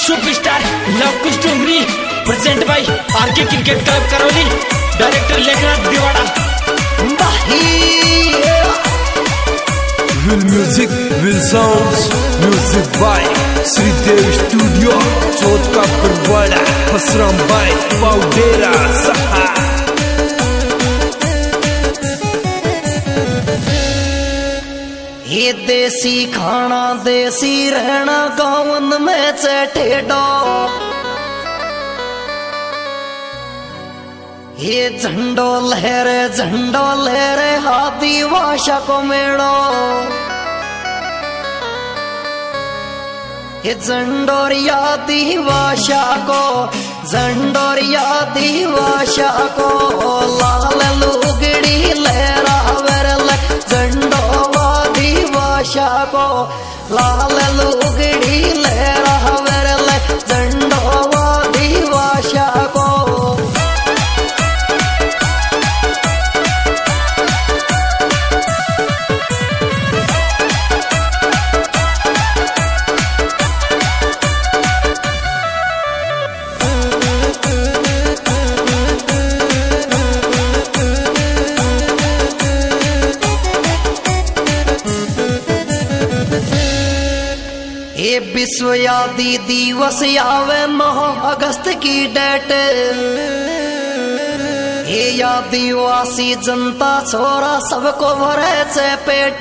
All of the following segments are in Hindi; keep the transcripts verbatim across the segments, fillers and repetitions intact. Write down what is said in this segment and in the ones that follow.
Superstar Luvkush Dongri present by RK cricket club Karauli, director Lekhnath Diwada. Will music, will sounds, music by Sridev Studio, Chot ka Parwada, Hasram by Paudera Saha। ये देसी खाना देसी रहना गाँव में चेठेडो, ये झंडो लहरे झंडो लहरे हाथी भाषा को मेड़ो, ये झंडोरिया दिवाशा को झंडोरिया दिवाशा को लाल लुगड़ी लहरा वरल झंडोवा दिवाशा को लाल लुगड़ी लहरा वरल झंडोवा दिवाशा को। ये विश्व यादी दिवस आवे नौ अगस्त की डेट, ये आदिवासी जनता छोरा सबको भरे से पेट,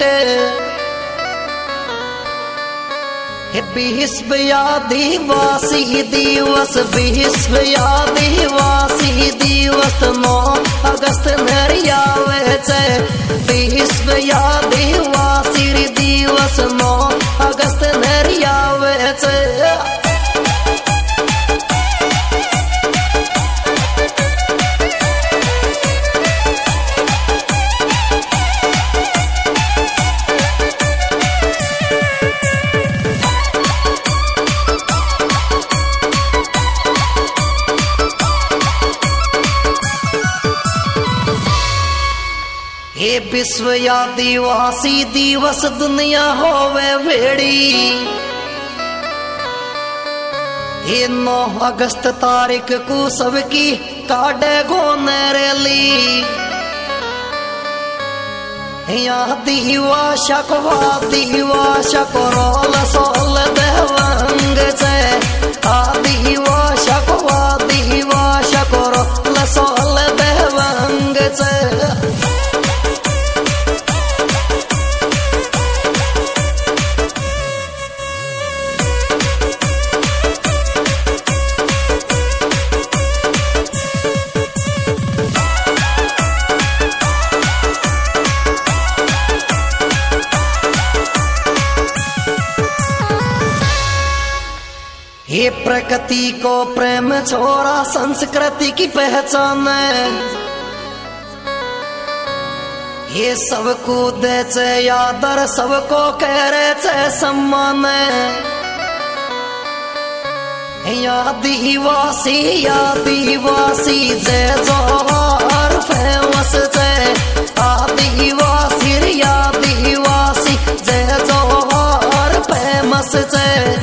ये विश्व आदिवासी दिवस विश्व आदिवासी दिवस नौ अगस्त मेरी आवे से विश्व आदिवासी दिवस नौ अगस्त मेरी आवे से। ये विश्व आदिवासी दिवस दुनिया होवे भेड़ी, ये नौ अगस्त तारीख को सबकी काटे गोने रैली, आदिवासा को आदिवासा को रोल सोल देवंग से आदिवासा को आदिवासा को रोल सोल देवंग से। ये प्रकृति को प्रेम छोरा संस्कृति की पहचान, ये सबको दे चे आदर सबको कह रहे चे सम्मान, आदिवासी आदिवासी जय जोहार फेमस जय आदिवासी आदिवासी जय जोहार फेमस जय।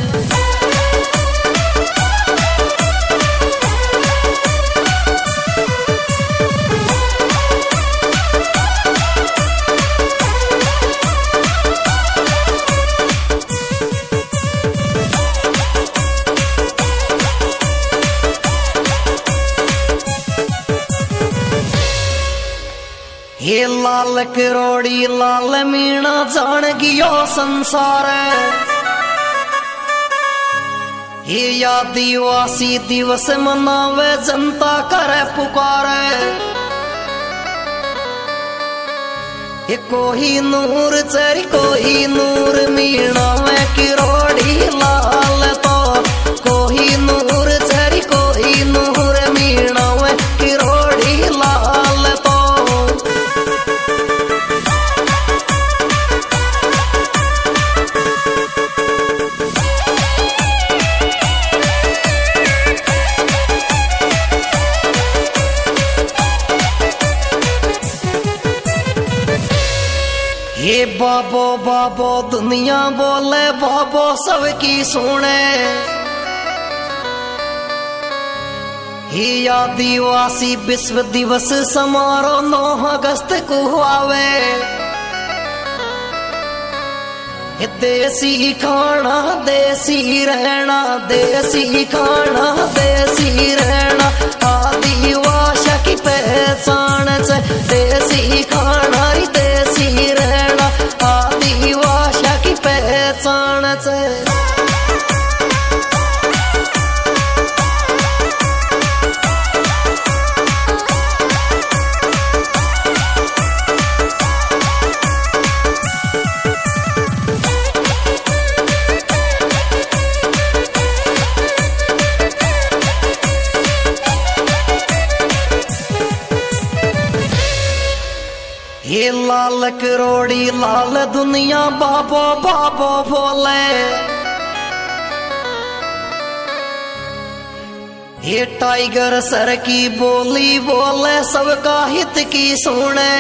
ये लाल करोड़ी लाल मीणा जान गियो संसार, ये आदिवासी दिवस मनावे जनता करे पुकार, ये कोही नूर चरी कोही नूर मीणा में किरोड़ी लाल तो कोही नूर चरी कोही नूर मीणा में किरोड़ी लाल तो। ये बाबो बाबो दुनिया बोले बाबो सबकी सुने, ही आदिवासी विश्व दिवस समारोह नौ अगस्त को आवे। देसी खाना देसी रहना, देसी खाना देसी रहना, आदिवासी की पहचान से। देसी खाना देसी रहना, आदिवासी की पहचान से। ये लाल करोड़ी लाल दुनिया बाबो बाबो बोले। ये टाइगर सर की बोली बोले, सबका हित की सुने।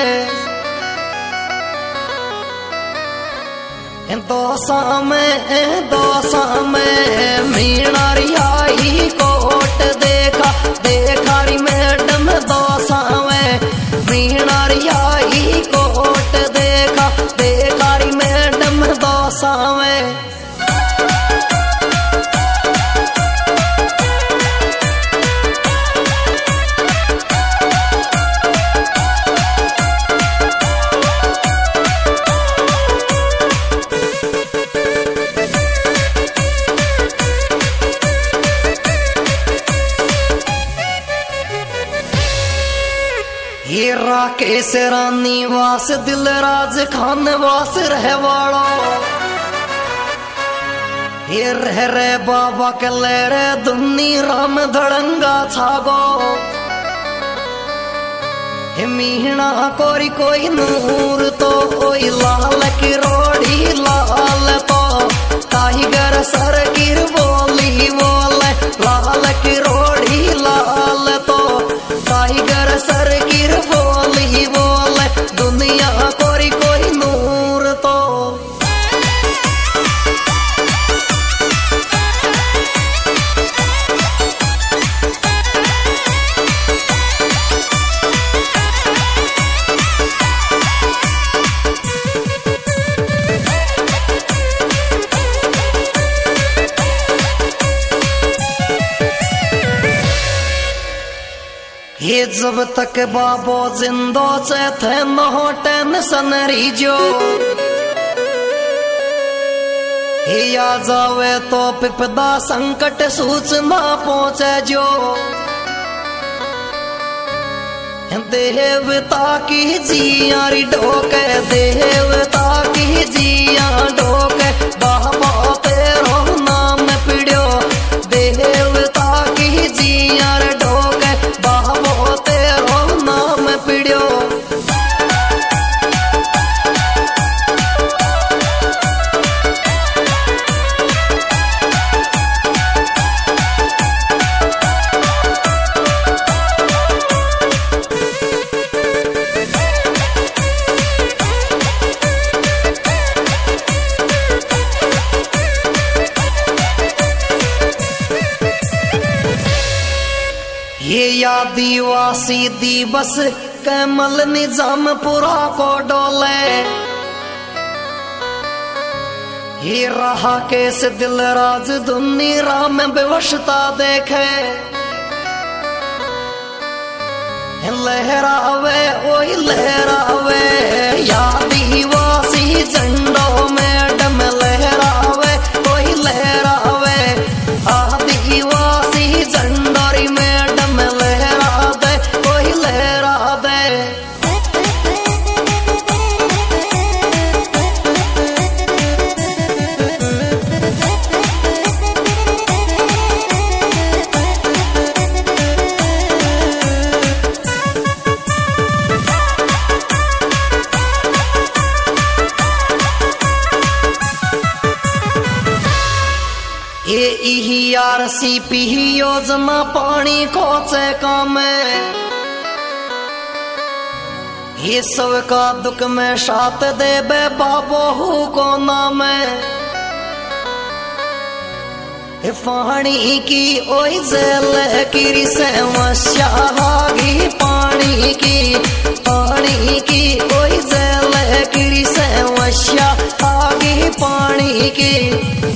दोसा में दोसा में मीनारी आई कोट देखा, देखा री मैडम दोसा में मीनारी आई कोट देखा, देखा री मैडम दोसा में। ये राकेश रानी वास दिलराज खान वास रहवाड़ो। ये रह रे बाबा के ले रे दुन्नी राम धड़ंगा छागो। हे मीणा कोरी कोई नूर तो कोई लाल की रोड़ी लाल तो। टाइगर सर की बोली बोले, लाल की रोड़ी लाल तो। टाइगर सर की बोली बोले, दुनिया कोरी कोई नूर तो। ये जब तक बाबो जिंदो से थे नो टेंशन रीजो। ये आ जावे तो विपदा संकट सूचना पहुंचे जो। देवता की जियारी ढोके, देवता की जिया ढोके, बाबा तेरो नाम पिड़ो। देवता की जियार ढोके, बाबा तेरो नाम पिड़ो। ये आदिवासी दिवस कैमल निजाम पुरा को डोले। ये रहा केस दिलराज दुन्नी राम बेवशता देखे। लहरावे ओई लहरावे, आदिवासी झंडों में डम लहरावे ओई लहरावे। आदिवासी झंडोरी में डम लहरा दे ओई लहरा दे। ये ई आर सी पी योजना पानी खोचे काम। ये सब का दुख में साथ देबे बाबो हु को नाम। पानी की ओई जल किरी समस्या आगी पानी की पानी की ओई जल किरी समस्या आगी पानी की